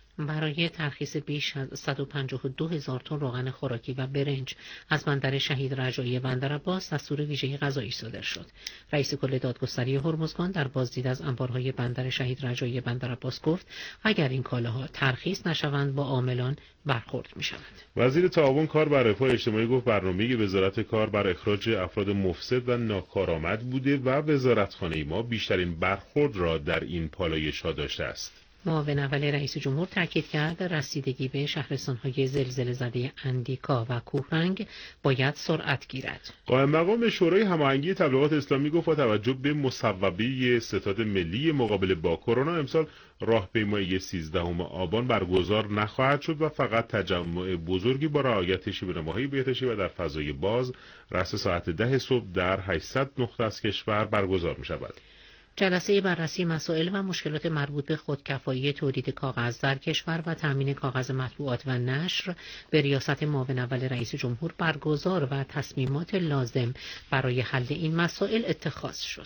F: برای ترخیص بیش از 152,000 تن روغن خوراکی و برنج از بندر شهید رجایی بندر عباس دستور ویژه قضایی صادر شد. رئیس کل دادگستری هرمزگان در بازدید از انبارهای بندر شهید رجایی بندر عباس گفت اگر این کالاها ترخیص نشوند با عاملان برخورد می شود.
E: وزیر تعاون کار بر رفاه اجتماعی گفت برنامه وزارت کار بر اخراج افراد مفسد و ناکارآمد بوده و وزارتخانه ما بیشترین برخورد را در این پالایش‌ها داشته است.
F: معاون اول رئیس جمهور تاکید کرد رسیدگی به شهرستان‌های زلزله زده اندیکا و کوهرنگ باید سرعت گیرد.
E: قائم مقام شورای هماهنگی تبلیغات اسلامی گفت با توجه به مصوبه ستاد ملی مقابله با کرونا امسال راهپیمایی 13 آبان برگزار نخواهد شد و فقط تجمع بزرگی با رعایت شیوه‌نماهای بهداشتی و در فضای باز رأس ساعت 10 صبح در 800 نقطه از کشور برگزار می‌شود.
F: جلسه بررسی مسائل و مشکلات مربوط به خودکفایی تولید کاغذ در کشور و تامین کاغذ مطبوعات و نشر به ریاست معاون اول رئیس جمهور برگزار و تصمیمات لازم برای حل این مسائل اتخاذ شد.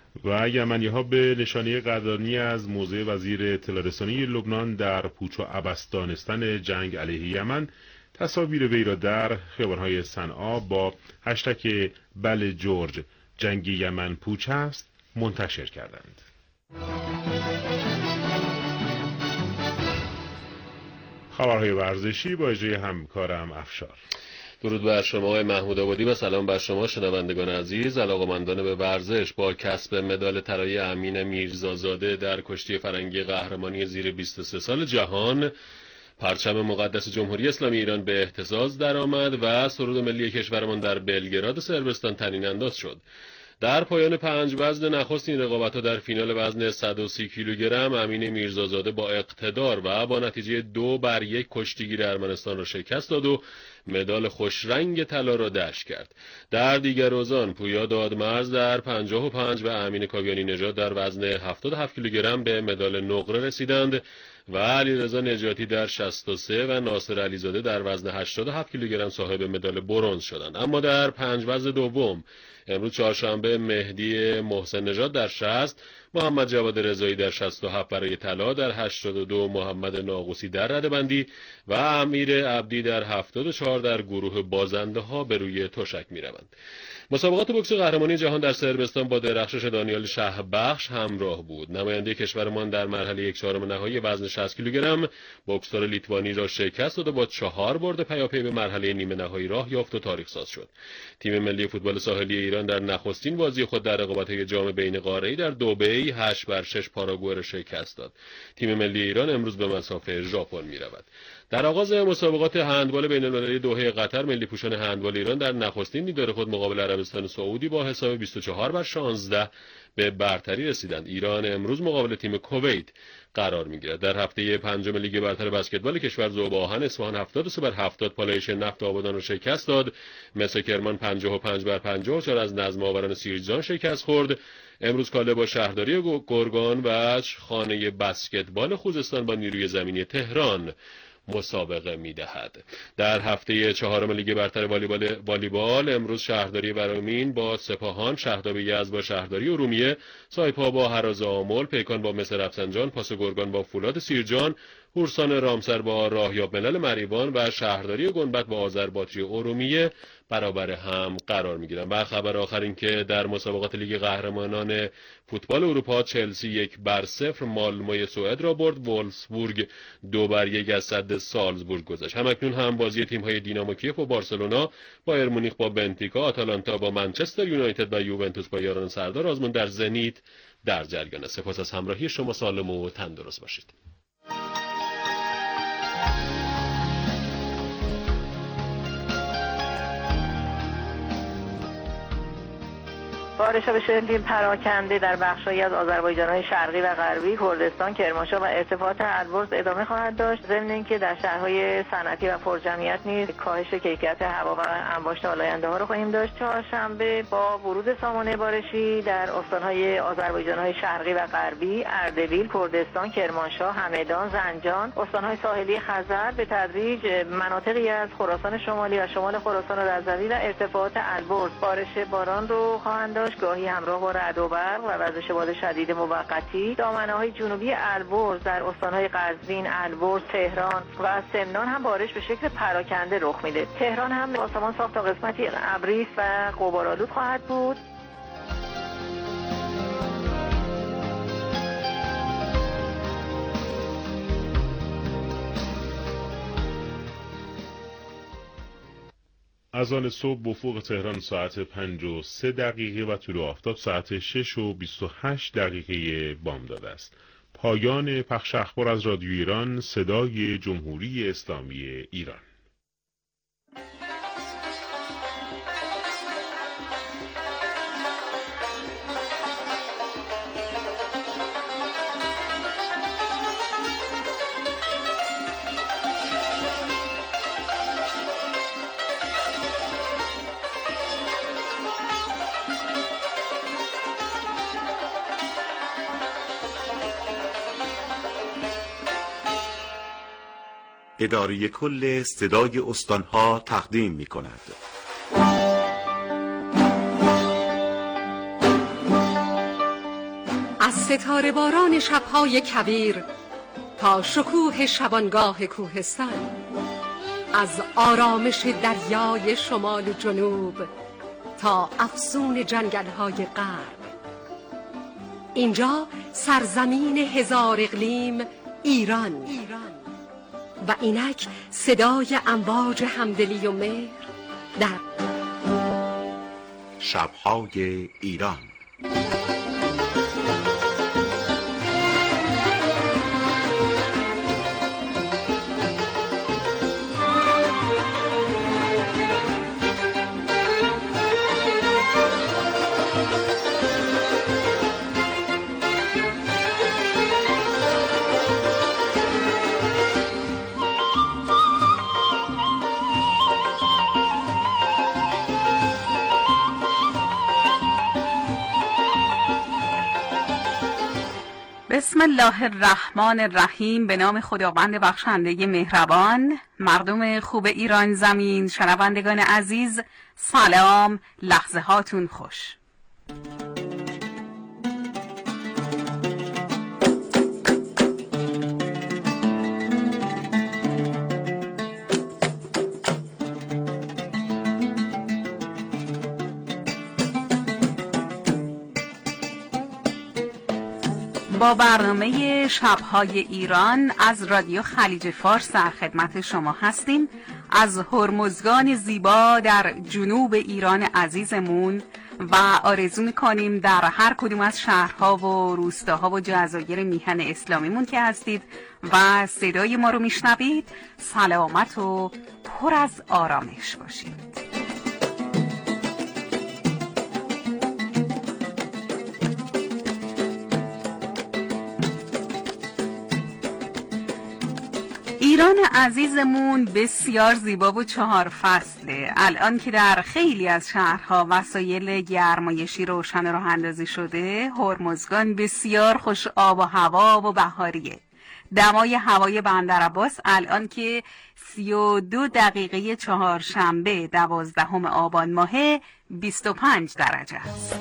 E: و یمنی‌ها به نشانه قدردانی از موضع وزیر اطلاع رسانی لبنان در پوچ و عبس دانستن جنگ علیه یمن تصاویر وی را در خیابان‌های صنعا با هشتگ بله جورج جنگ یمن پوچ است منتشر کردند. خبرهای ورزشی با اجرای همکارم افشار.
C: درود بر شما آقای محمود آبادی و سلام بر شما شنوندگان عزیز. علاقه‌مندان به ورزش با کسب مدال طلایی امین میرزازاده در کشتی فرنگی قهرمانی زیر 23 سال جهان پرچم مقدس جمهوری اسلامی ایران به اهتزاز درآمد و سرود ملی کشورمان در بلگراد صربستان طنین انداز شد. در پایان 5 وزن نخست این رقابت‌ها در فینال وزن 130 کیلوگرم امین میرزازاده با اقتدار و با نتیجه 2-1 کشتیگیر ارمنستان را شکست داد و مدال خوشرنگ طلا را دشت کرد. در دیگر روزان پویا دادمرز در 55 و امین کاویانی نژاد در وزن 77 کیلوگرم به مدال نقره رسیدند و علیرضا نجاتی در 63 و ناصر علیزاده در وزن 87 کیلوگرم صاحب مدال برنز شدند. اما در 5 وزن دوم امروز چهارشنبه مهدی محسن نژاد در 60، محمد جواد رضایی در 67 برای طلا، در 82 محمد ناقوسی در رده‌بندی و امیر عبدی در 74 در گروه بازنده ها به روی تشک می‌روند. مسابقات بوکس قهرمانی جهان در صربستان با درخشش دانیال شهبخش همراه بود. نماینده کشورمان در مرحله 1/4 نهایی وزن 60 کیلوگرم بوکسور لیتوانی را شکست داد و با 4 برد پیاپی به مرحله نیمه نهایی راه یافت و تاریخ ساز شد. تیم ملی فوتبال ساحلی ایران در نخستین بازی خود در رقابت‌های جام بین قاره‌ای در دبی 8-6 پاراگوئه را شکست داد. تیم ملی ایران امروز به مسافه ژاپن می‌رود. در آغاز مسابقات هندبال بین‌المللی دوحه قطر ملی پوشان هندبال ایران در نخستین دیدار خود مقابل عربستان سعودی با حساب 24-16 به برتری رسیدند. ایران امروز مقابل تیم کویت قرار می‌گیرد. در هفته پنجم لیگ برتر بسکتبال کشور ذوب آهن اصفهان 73-70 پالایش نفت آبادان را شکست داد. مس کرمان 55-54 از نظم آوران سیرجان شکست خورد. امروز کاله با شهرداری گرگان و خانه بسکتبال خوزستان با نیروی زمینی تهران مسابقه می‌دهد. در هفته چهارم لیگ برتر والیبال امروز شهرداری ورامین با سپاهان، شهرداری یزد با شهرداری ارومیه، سایپا با هراز آمل، پیکان با مس رفسنجان، پاس گرگان با فولاد سیرجان، هورسان رامسر با راهیاب ملل مریوان و شهرداری گنبد با آذربایجان ارومیه برابر هم قرار می‌گیرند. و خبر آخر این که در مسابقات لیگ قهرمانان فوتبال اروپا چلسی 1-0 مالموی سوئد را برد. وولفسبورگ 2-1 از سد سالزبورگ گذشت. همکنون هم بازی تیم‌های دینامو کیف و بارسلونا، بایر مونیخ با بنفیکا، آتالانتا با منچستر یونایتد و یوونتوس با یاران سردار آزمون در زنیت در جریان است. سپاس از همراهی شما، سالم و تندرست باشید.
D: بارش به شدت پراکنده در بخش‌هایی از آذربایجان‌های شرقی و غربی، کردستان، کرمانشاه و ارتفاعات البرز ادامه خواهد داشت. ضمن اینکه در شهرهای صنعتی و پرجمعیت نیز کاهش کیفیت هوا و انباشت آلاینده‌ها رو خواهیم داشت. چهارشنبه با ورود سامانه بارشی در استان‌های آذربایجان‌های شرقی و غربی، اردبیل، کردستان، کرمانشاه، همدان، زنجان، استان‌های ساحلی خزر به تدریج مناطقی از خراسان شمالی و شمال خراسان رضوی و ارتفاعات البرز بارش باران رو خواهند داشت، گاهی همراه با رعد و برق و وزش باد شدید موقتی. دامنه‌های جنوبی البرز در استان‌های قزوین، البرز، تهران و سمنان هم بارش به شکل پراکنده رخ میده. تهران هم آسمان صاف تا قسمتی ابریست و غبارآلود خواهد بود.
E: از آن صبح بافق تهران ساعت 5:03 و طلوع آفتاب ساعت 6:28 بامداد است. پایان پخش اخبار از رادیو ایران، صدای جمهوری اسلامی ایران.
G: اداره کل صدای استانها تقدیم می کند.
H: از ستاره باران شبهای کویر تا شکوه شبانگاه کوهستان، از آرامش دریای شمال و جنوب تا افسون جنگل‌های غرب، اینجا سرزمین هزار اقلیم ایران و اینک صدای امواج همدلی و مهر در
G: شب‌های ایران.
I: بسم الله الرحمن الرحیم. به نام خداوند بخشنده مهربان. مردم خوب ایران زمین، شنوندگان عزیز، سلام. لحظه هاتون خوش. با برنامه شب‌های ایران از رادیو خلیج فارس در خدمت شما هستیم. از هرمزگان زیبا در جنوب ایران عزیزمون و آرزو می‌کنیم در هر کدوم از شهرها و روستاها و جزایر میهن اسلامیمون که هستید و صدای ما رو میشنوید سلامت و پر از آرامش باشید. ایران عزیزمون بسیار زیبا و 4 فصله. الان که در خیلی از شهرها وسایل گرمایشی روشن راه اندازی شده، هرمزگان بسیار خوش آب و هوا و بهاریه. دمای هوای بندرعباس الان که 32 دقیقه چهارشنبه 12 آبان ماه 25 درجه است.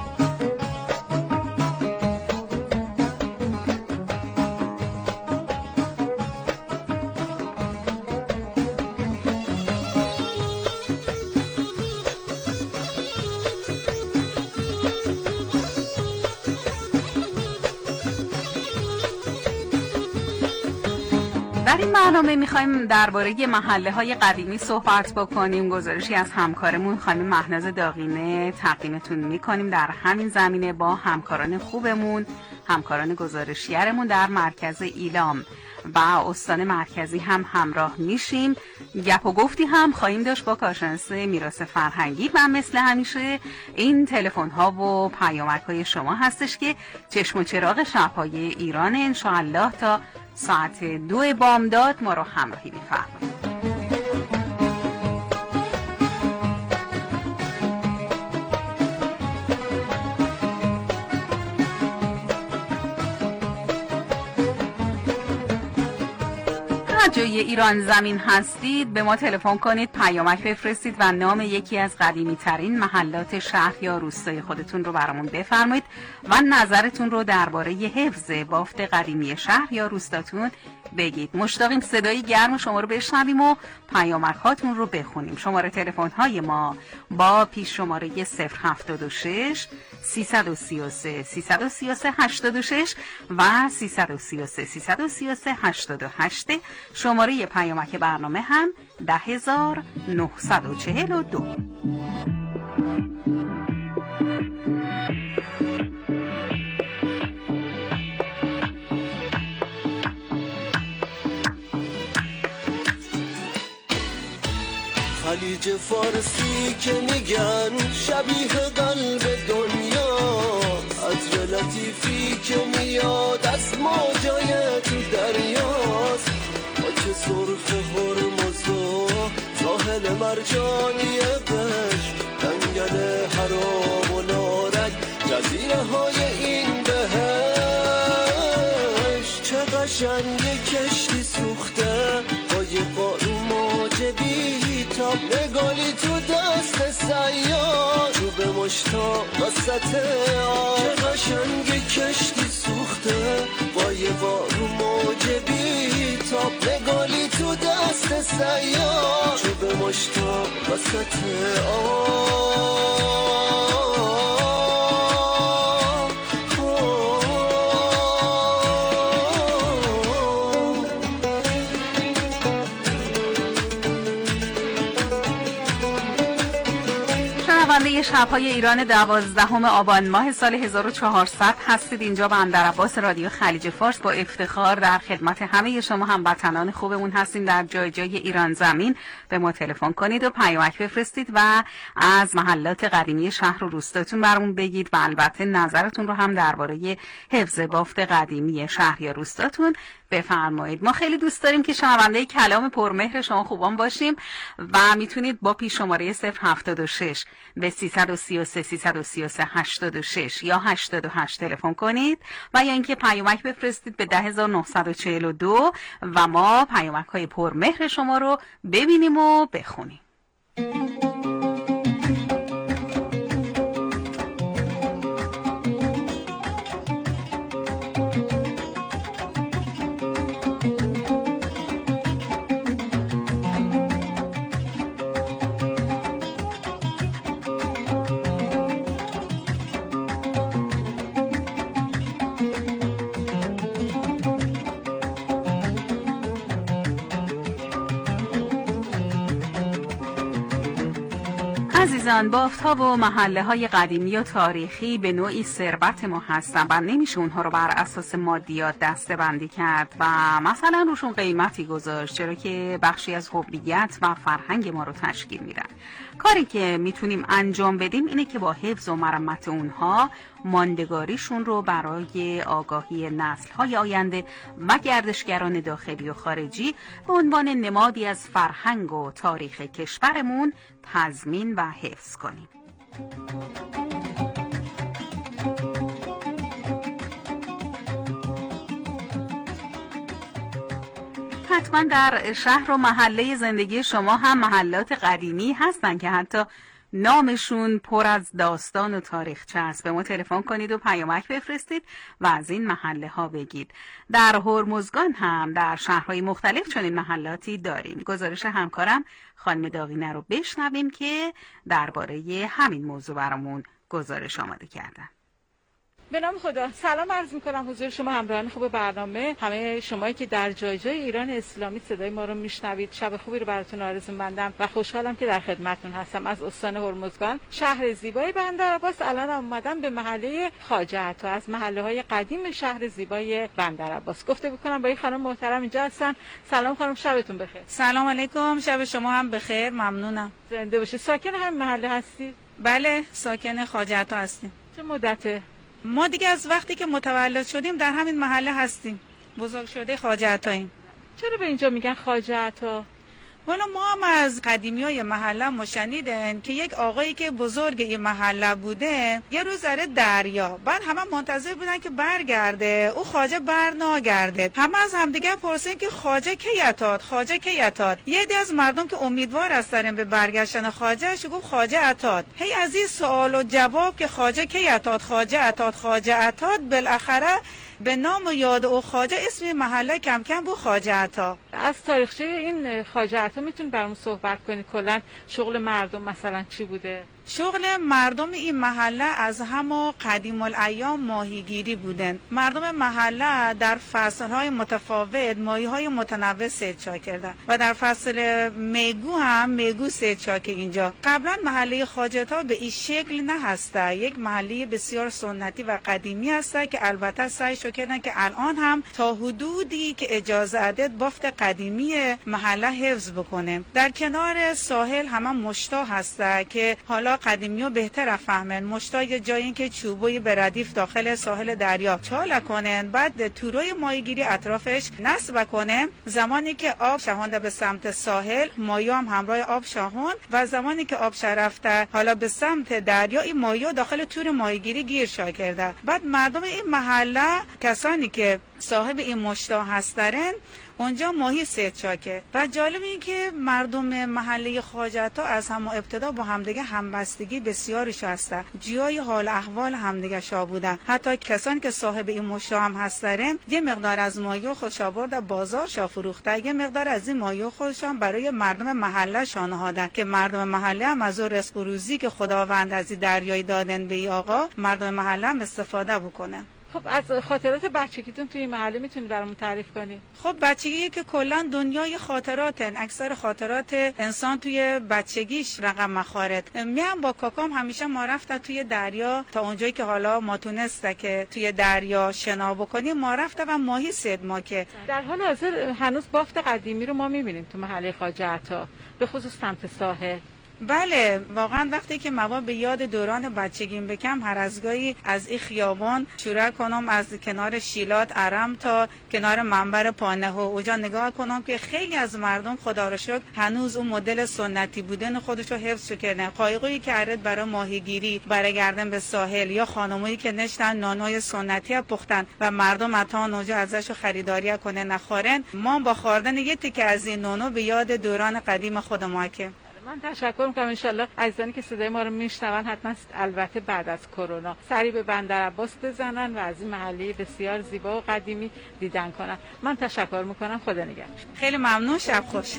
I: در این برنامه میخوایم درباره محله‌های قدیمی صحبت بکنیم. گزارشی از همکارمون خانم مهناز داغینه تقدیمتون میکنیم. در همین زمینه با همکاران خوبمون، همکاران گزارشیرمون در مرکز ایلام و استان مرکزی هم همراه میشیم. گپ و گفتی هم خواهیم داشت با کارشناس میراث فرهنگی و مثل همیشه این تلفن ها و پیامک های شما هستش که چشم و چراغ شب‌های ایران انشاءالله تا ساعت 2 بامداد ما رو همراهی می‌فرمایید. جای ایران زمین هستید به ما تلفن کنید، پیامک بفرستید و نام یکی از قدیمی ترین محلات شهر یا روستای خودتون رو برامون بفرمایید و نظرتون رو درباره حفظ بافت قدیمی شهر یا روستاتون بگید. مشتاقیم صدای گرم شما رو بشنویم و پیامک هاتون رو بخونیم. شماره تلفن های ما با پیش شماره 076 333 333 86 و 333 333 88. شماره پیامک برنامه هم 10942.
K: خلیج فارسی که میگن شبیه قلب دنیا، عطر لطیفی که میاد از موجای تو دریاست، خاک سرخ هرمز و ساحل مرجانی قشم، جنگل حرام و نارنج، جزیره های این بهشت. چه قشنگه کشتی سوخته با یه قارو موجبی، نگالی تو دست سیاد، چوب مشتاق وسط آب. چه قشنگ کشتی سوخته با یه بارو موجبی تاب، نگالی تو دست سیاد، چوب مشتاق وسط آب.
I: شنونده شب‌های ایران 12 آبان ماه سال 1400 هستید. اینجا بندرعباس رادیو خلیج فارس با افتخار در خدمت همه شما هموطنان خوبمون هستیم. در جای جای ایران زمین به ما تلفن کنید و پیامک بفرستید و از محلات قدیمی شهر و روستاتون برامون بگید و البته نظرتون رو هم درباره حفظ بافت قدیمی شهر یا روستاتون بفرمایید. ما خیلی دوست داریم که شنونده کلام پرمهر شما خوبان باشیم و میتونید با پیش شماره 076 به 333 333 86 یا 88 تلفن کنید و یا اینکه پیامک بفرستید به 10942 و ما پیامک های پرمهر شما رو ببینیم و بخونیم. عزیزان، بافت‌ها و محله‌های قدیمی و تاریخی به نوعی ثروت ما هستن و نمیشه اونها رو بر اساس مادیات دسته‌بندی کرد و مثلا روشون قیمتی گذاشت، چرا که بخشی از هویت و فرهنگ ما رو تشکیل میدن. کاری که میتونیم انجام بدیم اینه که با حفظ و مرمت اونها ماندگاریشون رو برای آگاهی نسل‌های آینده و گردشگران داخلی و خارجی به عنوان نمادی از فرهنگ و تاریخ کشورمون تضمین و حفظ کنیم. حتما در شهر و محله زندگی شما هم محلات قدیمی هستن که حتی نامشون پر از داستان و تاریخچه است. به ما تلفن کنید و پیامک بفرستید و از این محله ها بگید. در هرمزگان هم در شهرهای مختلف چنین محلاتی داریم. گزارش همکارم خانم داغینه رو بشنویم که درباره همین موضوع برامون گزارش آماده کردن.
J: به نام خدا. سلام عرض می‌کنم حضور شما همراهان خوب برنامه، همه شمایی که در جای جای ایران اسلامی صدای ما رو میشنوید. شب خوبی رو براتون آرزو می‌کنم و خوشحالم که در خدمتتون هستم. از استان هرمزگان، شهر زیبای بندرعباس، الان اومدم به محله خواجه عطا، از محله‌های قدیم شهر زیبای بندرعباس. گفته بکنم با این خانم محترم اینجا هستن. سلام خانم، شبتون بخیر.
L: سلام علیکم، شب شما هم بخیر، ممنونم.
J: زنده باشید. ساکن همین محله هستی؟
L: بله، ساکن خواجه عطا هستیم.
J: چه مدته؟
L: ما دیگه از وقتی که متولد شدیم در همین محله هستیم. بزرگ شده خواجه عطاییم.
J: چرا به اینجا میگن خواجه عطا؟
L: والا ما هم از قدیمیای محله ما شنیدن که یک آقایی که بزرگ این محله بوده یه روز زره دریا، بعد همه منتظر بودن که برگرده، او خواجه برنگرده. همه از همدیگه پرسیدن که خواجه کی عطاد، خواجه کی عطاد. یه عده از مردم که امیدوار هستن به برگشتن خواجه گفت خواجه عطاد. هی از این سوال و جواب که خواجه کی عطاد، خواجه عطاد، خواجه عطاد، بالاخره به نام و یاد او خواجه اسم محله کم کم بود خواجه عطا.
J: از تاریخچه این خواجه عطا میتونید برامون صحبت کنید؟ کلا شغل مردم مثلا چی بوده؟
L: شغل مردم این محله از همه قدیم الایام ماهیگیری بودن. مردم محله در فصلهای متفاوت ماهی‌های متنوع صیدچا کردن و در فصل میگو هم میگو صیدچا که اینجا. قبلا محله خواجه عطا به این شکل نه هسته، یک محله بسیار سنتی و قدیمی هسته که البته سعی کردن که الان هم تا حدودی که اجازه عدد بافت قدیمی محله حفظ بکنه. در کنار ساحل همه مشتا هسته که حالا قدیمی ها بهتر فهمن. مشتا یه جایی که چوبوی به ردیف داخل ساحل دریا چاله کنن، بعد توروی ماهیگیری اطرافش نصب کنن. زمانی که آب شهانده به سمت ساحل، ماهی هم همراه آب شاهون و زمانی که آب رفته حالا به سمت دریا، این ماهی داخل تور ماهیگیری گیر شا کرده. بعد مردم این محله، کسانی که صاحب این مشتا هستن، اونجا ماهی صیدچا کرد. و جالب این که مردم محله خواجه عطا از همه ابتدا با همدیگه همبستگی بسیارش هسته، جای حال احوال همدیگه شا بودن. حتی کسانی که صاحب این مشتا هم هستن یه مقدار از ماهی خودش آورده بازار شا فروخته، یه مقدار از این ماهی خودشان برای مردم محله شا نهادن که مردم محله هم از رزق و روزی که خداوند از دریای دادن به آقا، مردم محله هم استفاده بکنن.
J: خب از خاطرات بچگیتون توی محله میتونی برامون تعریف کنی؟
L: خب بچگی که کلا دنیای خاطراتن، اکثر خاطرات انسان توی بچگیش رقم مخارط. میام با کاکام همیشه ما رفته توی دریا، تا اونجایی که حالا ما تونسته که توی دریا شنا بکنیم ما رفته و ماهی صید ما که.
J: در حال حاضر هنوز بافت قدیمی رو ما میبینیم تو محله خواجه عطا، به خصوص سمت ساحل.
L: بله واقعا وقتی که ما به یاد دوران بچگیم بکم هر از گاهی از این خیابان شروع کنم از کنار شیلات ارم تا کنار منبر پانه و اونجا نگاه کنم که خیلی از مردم خدا رو شکر هنوز اون مدل سنتی بودن خودشو حفظ کردن. قایقی که ارد برای ماهیگیری برای گردن به ساحل یا خانمایی که نشتن نانای سنتی پختن و مردم اتان اونجا ازش خریداری کنه نخورن. ما با خوردن یه تیکه از این نانو به یاد دوران قدیم خودمون که
J: من تشکر میکنم. انشالله عزیزانی که صدای ما رو میشنون حتما البته بعد از کرونا سری به بندر عباس بزنن و از این محله بسیار زیبا و قدیمی دیدن کنن. من تشکر میکنم. خدا نگهدار.
L: خیلی ممنون. شب خوش.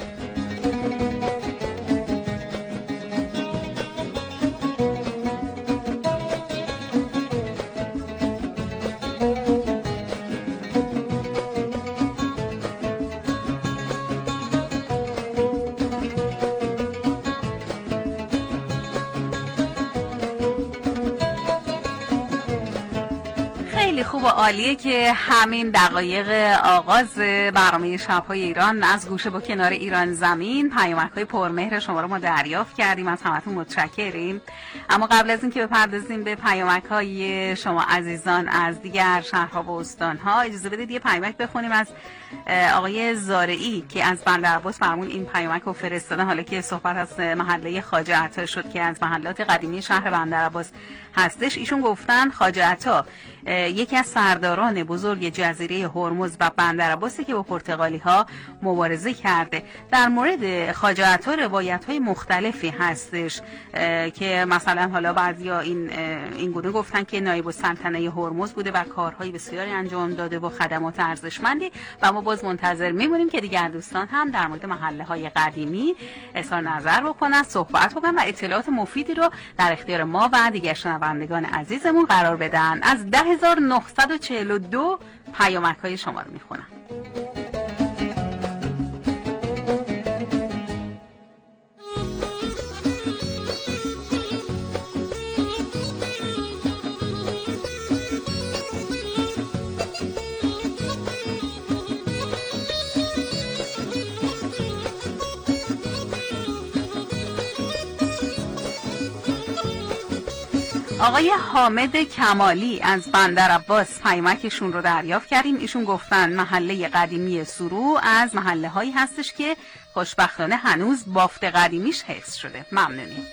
I: خوب و عالیه که همین دقایق آغاز برنامه شب‌های ایران از گوشه با کنار ایران زمین پیامک‌های پرمهر شما رو ما دریافت کردیم. از همتون متشکریم. اما قبل از اینکه بپردازیم به پیامک‌های شما عزیزان از دیگر شهرها و استان‌ها، اجازه بدید یه پیامک بخونیم از آقای زارعی که از بندر عباس برامون این پیامک رو فرستادن. حالا که صحبت از محله خواجه عطا شد که از محلات قدیمی شهر بندر عباس هستش، ایشون گفتن خواجه عطا یکی از سرداران بزرگ جزیره هرمز و بندر عباسی که با پرتغالی ها مبارزه کرده. در مورد خواجه عطا روایت های مختلفی هستش که مثلا حالا بعضیا این گونه گفتن که نایب السلطنه هرمز بوده و کارهای بسیاری انجام داده و خدمات ارزشمندی. و ما باز منتظر میمونیم که دیگر دوستان هم در مورد محله های قدیمی اظهار نظر بکنن، صحبت بکنن و اطلاعات مفیدی رو در اختیار ما و دیگر شنوندگان عزیزمون قرار بدن. از 10942 پیامک های شما رو میخونم. آقای حامد کمالی از بندر عباس پیامکشون رو دریافت کردیم. ایشون گفتن محله قدیمی سرو از محله هایی هستش که خوشبختانه هنوز بافت قدیمیش حفظ شده. ممنونیم.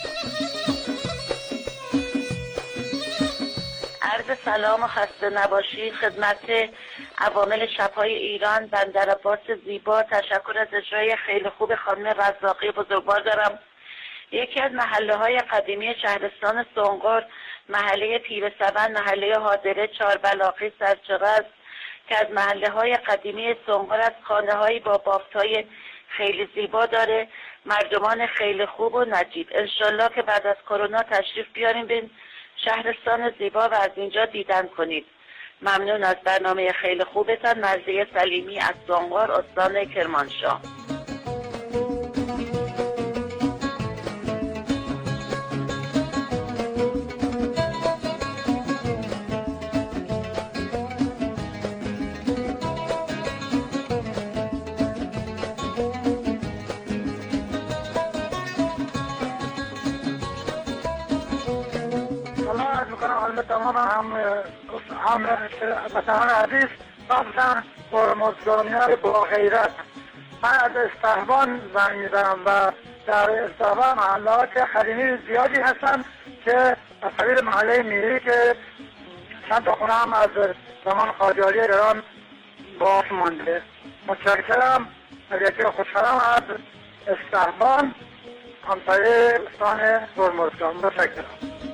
D: عرض سلام و خسته نباشید خدمت عوامل شب‌های ایران بندر عباس زیبا. تشکر از اجرای خیلی خوب خانم رزاقی بزرگوار دارم. یکی از محله‌های قدیمی شهرستان سنقر محله پیرسون، محله حاضره، چاربلاقی، سرچغه است که از محله‌های قدیمی سنقر از خانه‌هایی با بافت‌های خیلی زیبا داره. مردمان خیلی خوب و نجیب. انشالله که بعد از کرونا تشریف بیاریم به شهرستان زیبا و از اینجا دیدن کنید. ممنون از برنامه خیلی خوبتان. مرضیه سلیمی از سنقر استان کرمانشاه.
M: تمام هم وطنان عزیز خاصتاً هرمزگانیان با غیرت. من از استحبان زنگ میزنم و در استحبان محلات قدیمی زیادی هستن که از قبیل محله میری که چند تا خونه هم از زمان قاجاری ایران باقی مانده. متشکرم. از یکی خوشحالم از استحبان همسایه استان هرمزگان. متشکرم.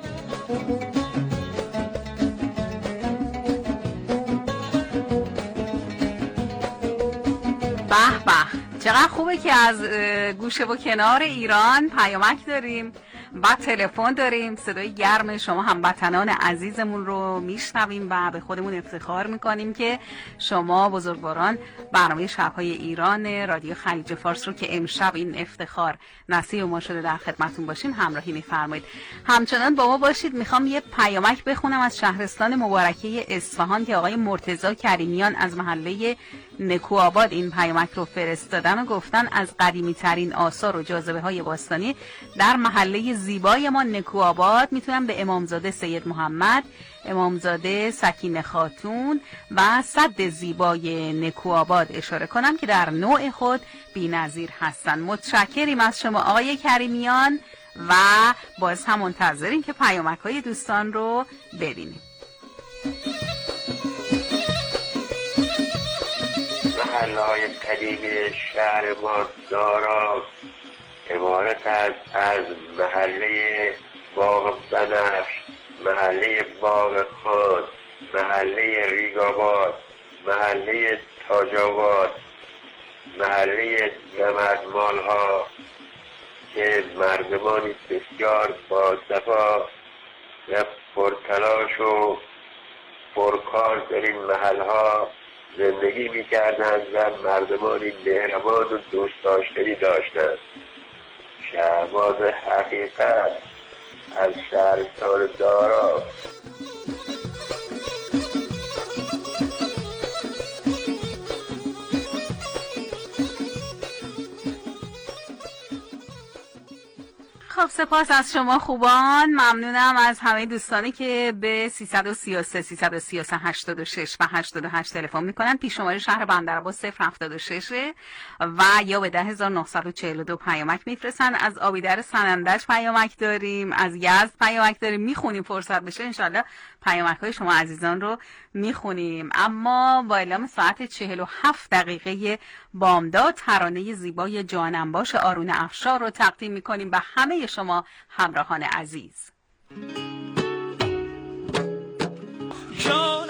I: به به، چقدر خوبه که از گوشه و کنار ایران پیامک داریم و تلفن داریم. صدای گرم شما هموطنان عزیزمون رو میشنویم و به خودمون افتخار میکنیم که شما بزرگواران برنامه شب‌های ایران رادیو خلیج فارس رو که امشب این افتخار نصیب ما شده در خدمتون باشیم همراهی میفرمایید. همچنان با ما باشید. میخوام یه پیامک بخونم از شهرستان مبارکه اصفهان که آقای مرتضی کریمیان از محله نکوآباد این پیامک رو فرستادن و گفتن از قدیمی ترین آثار و جاذبه های باستانی در محله زیبای ما نکوآباد میتونم به امامزاده سید محمد، امامزاده سکینه خاتون و سد زیبای نکوآباد اشاره کنم که در نوع خود بی‌نظیر هستن. متشکریم از شما آقای کریمیان و باز هم منتظریم که پیامک های دوستان رو ببینیم.
N: محله های قدیمی شهر ما دارا عبارت است از محله باغ بنفش، محله باغ خان، محله ریگاباد، محله تاج‌آباد، محله نمدمال ها که مردمانی بسیار باصفا و پرتلاش و پرکار در این محل ها زندگی می‌کردند و مردمانی مهربان و دوست داشتنی داشتند. شهباز حقیقت از شهرستان دارا.
I: خب سپاس از شما خوبان، ممنونم از همه دوستانی که به 333 333 86 و 88 تلفن میکنن. پیش شماره شهر بندرعباس 076 و یا به 10942 پیامک میفرستن. از آبیدر سنندج پیامک داریم، از یزد پیامک داریم، میخونیم فرصت بشه انشالله پیامک های شما عزیزان رو میخونیم. اما با اعلام ساعت 47 دقیقه بامداد ترانه زیبای جانم باش آرون افشار رو تقدیم میکنیم به همه شما همراهان عزیز.